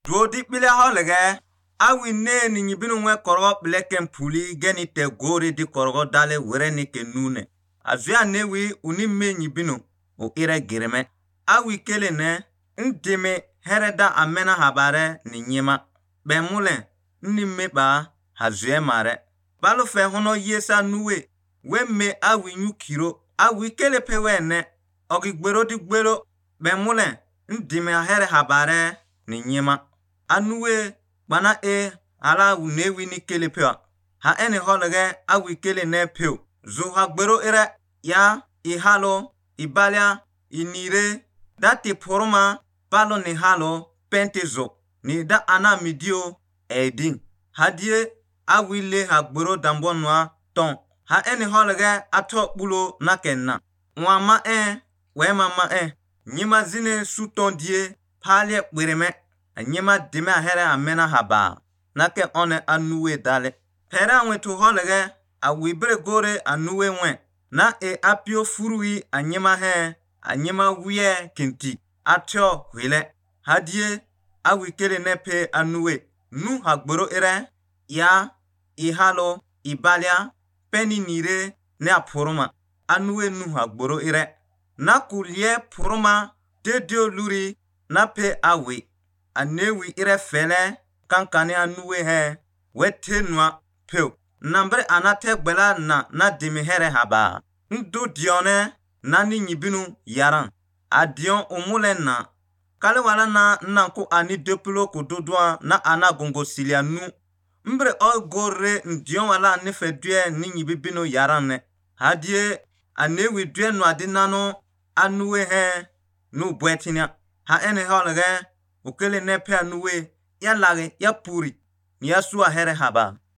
Drodi pile holige awi ne ni nyibinu nwe korgo bleken puli geni te gori di korgo dale were ni ke nune. Azia newi unime nyibinu o ire gireme. Awi kele ne ndime hereda amena habare ni nyima. Bemule nime ba hazue mare. Balu fe hono yesa nuwe. We me awi nyukiro. Awi kele pewe ne. Ogi gbero di gbero. Bemule ndime here habare ni nyima. Anuwe bana ala unewi ni kele pewa. Ha ene holige awi kele ne pew. Zo ha gbero ire ya ihalo, ibalia, inire. Dati poroma palo ni halo pentezo. Ni da ana midio edin. Hadie awi le ha gbero dambonwa ton. Ha ene holige ato bulo na kenna. Wama wema ma nyima zine suton die palie wireme. Nyima dime ahere amena haba. Nake one anuwe dale. Pera wetu holige awibre gore anuwe wen. Na apio furui anyima anyima wiye kinti. Atyo wile. Hadie awikele nepe anuwe. Nu hagboro ire. Ya, ihalo, ibalia, peni nire, ne apuruma. Anuwe nu hagboro ire. Na kulie puruma dedio luri na pe awi. Anewi ire fele kankane anuwe wete nwa peu. Nambre anate gbela na dimi here haba. Ndu dione nani nyibinu yaran. Adion umule na. Kale wala na nanku ani depulo kududwa na ana gongo silia nu. Mbre gore ndion wala nife due ni nyibibinu yaran ne. Hadie anewi due no adinano anuwe nu bwetinya. Ha ene holige ukele nepe anuwe ya lage ya puri. Ya suwa here haba.